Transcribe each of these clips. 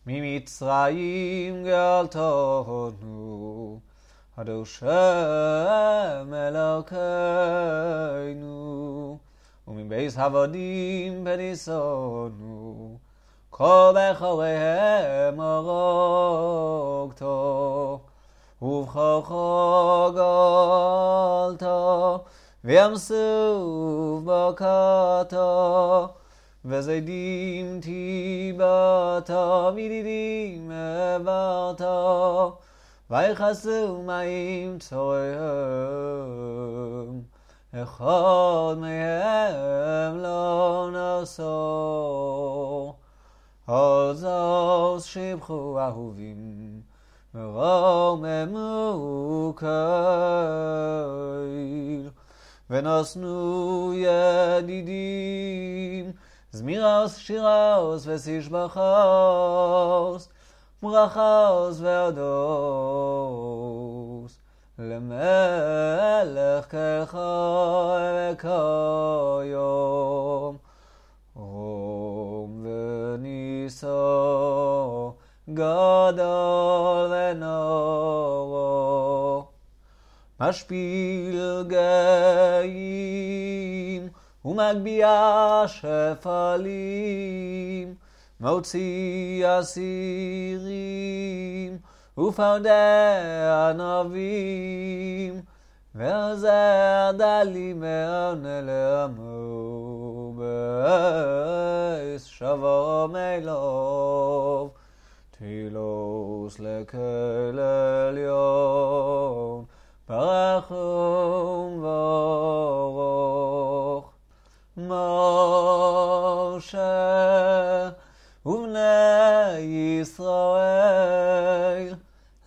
ממצרים גאלתנו, הקדוש אלוקינו, ומבית עבדים פדיסנו, כל בכוריהם הרגתו, ובכוחו גאלתו, ים סוף בקעתו, וזדים טיבתו, וידידים העברתו, ויכסו מים צוריהם, אחד מהם לא נסור. על זאת שבחו אהובים, ורוממו קהל, ונשנו ידידים, זמירוס, שירוס ותשבחוס, ברכוס והודוס, למלך ככל וכיום, רום וניסו, גדול ונורא, משפיל גאים, ומגביה שפלים, מוציא אסירים, ופרדה ענבים, ועוזר דלים מעונה לעמו, בייס שלום אלוב, תילוס לכל עליון, ברך ומבורך. משה ובני ישראל,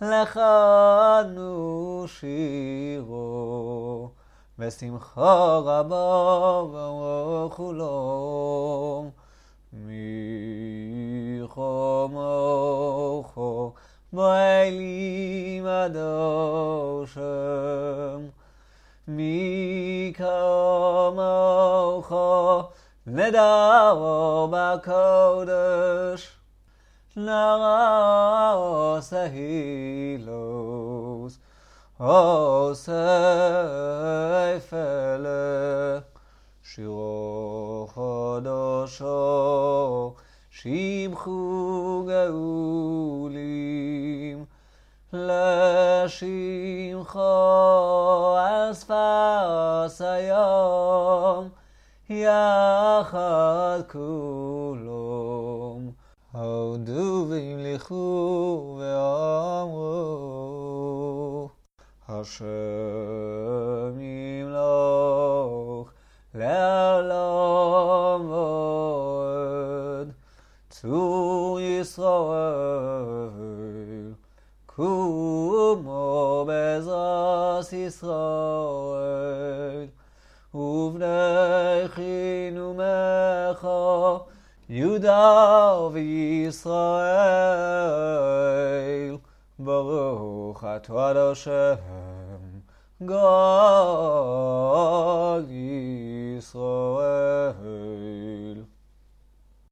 לכנו שירו, בשמחה רבה וכולם, מי כמוך באלים הדושם, מי כמוך נדר בקודש, נעשה הילוס, עושה פלא, שירו חדשו, שיבחו גאולים, לשמחו על שפת היום, יחד כולם, הודו והמליכו ואמרו, השם ימלוך לעולם ועד, צור ישראל, קומו בעזרת ישראל, ובני חינומך יהודה וישראל, ברוך אתה אדוני השם גואל ישראל.